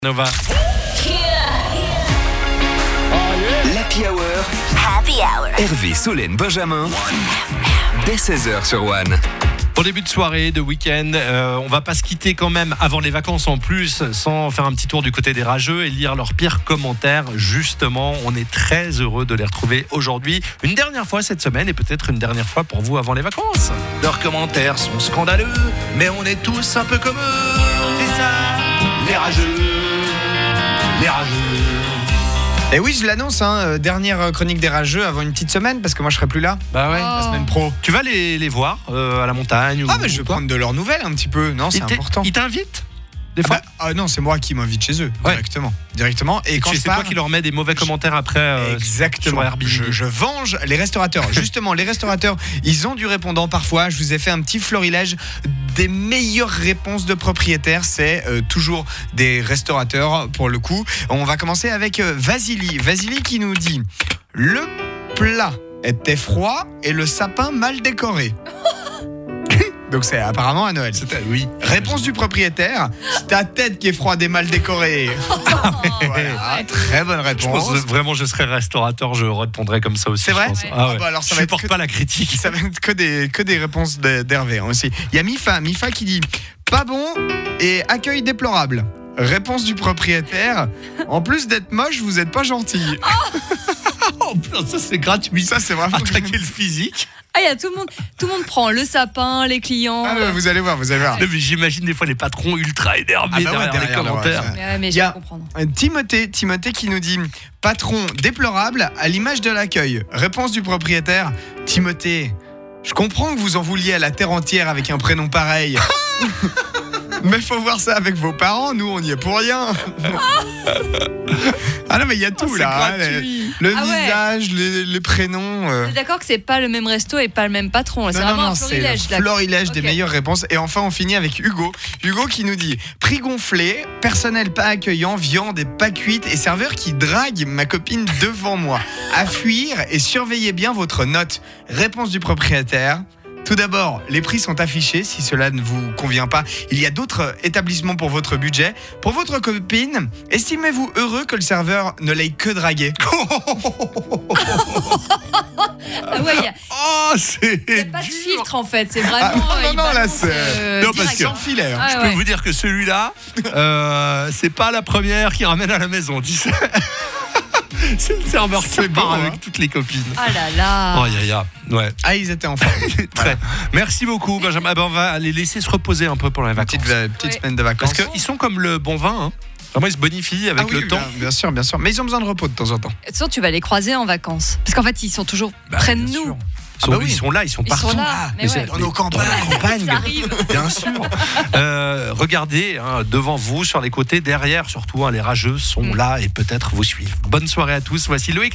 Nova. L'Happy Hour. Happy Hour. Hervé, Solène, Benjamin. Dès 16h sur One. Pour début de soirée, de week-end, on va pas se quitter quand même avant les vacances en plus, sans faire un petit tour du côté des rageux et lire leurs pires commentaires. Justement, on est très heureux de les retrouver aujourd'hui, une dernière fois cette semaine et peut-être une dernière fois pour vous avant les vacances. Leurs commentaires sont scandaleux, mais on est tous un peu comme eux. C'est ça, les rageux, les rageux. Et oui, je l'annonce, dernière chronique des rageux avant une petite semaine, parce que moi je serai plus là. Bah ouais. La semaine pro. Tu vas les voir à la montagne Ah, mais je vais prendre de leurs nouvelles un petit peu. Non, c'est important. Ils t'invitent des fois. Non, c'est moi qui m'invite chez eux, directement. Et quand c'est toi qui leur mets des mauvais commentaires après. Exactement. Sur Airbnb. Je venge les restaurateurs. Justement, les restaurateurs, ils ont du répondant parfois. Je vous ai fait un petit florilège des meilleures réponses de propriétaires. C'est toujours des restaurateurs pour le coup. On va commencer avec Vasily. Vasily qui nous dit: le plat était froid et le sapin mal décoré. Donc c'est apparemment à Noël. Oui. Réponse du propriétaire: c'est ta tête qui est froide et mal décorée. Voilà, très bonne Je réponse. pense que vraiment je serais restaurateur, je répondrais comme ça aussi. C'est vrai? Je pense. Ouais. Ah ouais. Ah bah alors, ça je va être supporte que- pas la critique. Ça va être que des réponses d'Hervé aussi. Il y a Mifa qui dit: pas bon et accueil déplorable. Réponse du propriétaire: en plus d'être moche, vous êtes pas gentil. Oh, putain, ça c'est gratuit. Ça c'est vraiment Attaquer le physique. Ah, il y a tout le monde prend le sapin, les clients. Ah, ouais, vous allez voir. Non, mais j'imagine des fois les patrons ultra énervés Ah bah ouais, derrière les derrière, commentaires. ouais. Mais Il je y a peux comprendre. Timothée qui nous dit: patron déplorable à l'image de l'accueil. Réponse du propriétaire: Timothée, je comprends que vous en vouliez à la terre entière avec un prénom pareil. Mais faut voir ça avec vos parents, nous on y est pour rien. Ah non, mais il y a tout c'est là, gratuit. le Ah ouais. visage, les prénoms. On est d'accord que c'est pas le même resto et pas le même patron. C'est vraiment un c'est florilège. le là. florilège des Ok. meilleures réponses. Et enfin, on finit avec Hugo. Hugo qui nous dit: prix gonflé, personnel pas accueillant, viande et pas cuite et serveur qui drague ma copine devant moi. À fuir et surveillez bien votre note. Réponse du propriétaire: tout d'abord, les prix sont affichés. Si cela ne vous convient pas, il y a d'autres établissements pour votre budget. Pour votre copine, estimez-vous heureux que le serveur ne l'ait que dragué? Ah ouais, il y a C'est pas de dur. filtre en fait. C'est vraiment. non, il là, balance, c'est- Non, parce direct. que- Sans filet. Ah, Je peux ouais. vous dire que celui-là, c'est pas la première qui ramène à la maison. Tu sais. C'est le serveur qui repart beau, avec toutes les copines. Ah là là. Oh, ouais. Ah, ils étaient en forme. Très. Merci beaucoup, Benjamin. Ah ben, on va les laisser se reposer un peu pour les vacances. Petite Ouais. semaine de vacances. Parce qu'ils sont comme le bon vin. Hein. Vraiment, ils se bonifient avec Ah oui, le temps. bien sûr. Mais ils ont besoin de repos de temps en temps. De toute façon, tu vas les croiser en vacances. Parce qu'en fait, ils sont toujours près de Bien nous. sûr. Ah bah oui. Ils sont là, ils sont Ils partout. sont là. Mais Mais ouais. c'est- Dans nos campagnes. Ça arrive. Bien sûr. Regardez devant vous, sur les côtés, derrière surtout, les rageux sont là et peut-être vous suivent. Bonne soirée à tous. Voici Loïc.